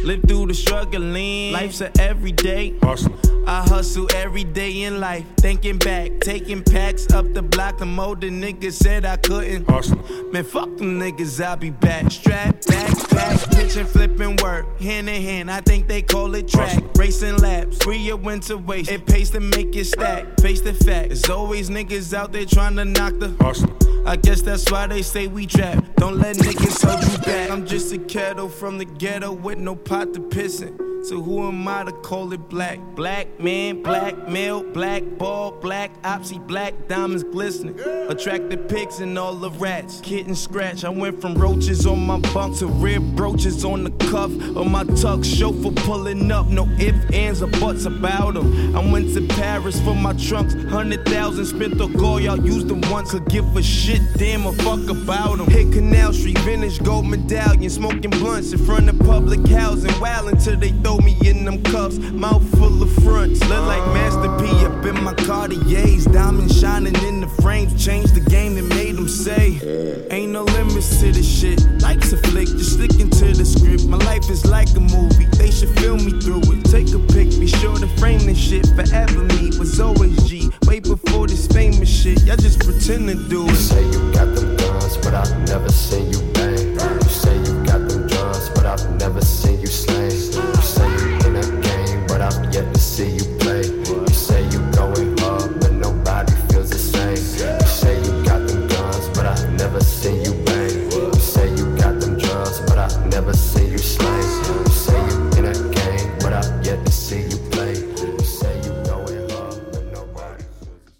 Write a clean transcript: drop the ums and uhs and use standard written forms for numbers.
Live through the struggling. Life's a everyday hustle. I hustle every day in life. Thinking back, taking packs up the block. The older niggas said I couldn't hustle. Man, fuck them niggas, I'll be back. Strap, backpack, pitching, flipping work. Hand in hand, I think they call it track. Racing laps, free your winter waste. It pays to make it stack. Face the fact, there's always niggas out there trying to knock the hustle. I guess that's why they say we trap. Don't let niggas hold you back. I'm just a kettle from the ghetto with no pot to piss in. So who am I to call it black? Black man, black male, black ball, black opsy, black diamonds glistening. Attracted pigs and all the rats. Kitten scratch. I went from roaches on my bunk to rib brooches on the cuff of my tux. Chauffeur pulling up, no ifs, ands, or buts about them. I went to Paris for my trunks. 100,000 spent on gold, y'all used them once. Could give a shit, damn, or fuck about them. Hit Canal Street, vintage gold medallion, smoking blunts in front of public housing. Wild until they throw me in them cuffs, mouth full of fronts. Look like Master P up in my Cartiers. Diamonds shining in the frames. Changed the game that made them say ain't no limits to this shit. Life's a flick, just sticking to the script. My life is like a movie, they should film me through it. Take a pic, be sure to frame this shit. Forever me was always G, way before this famous shit. Y'all just pretend to do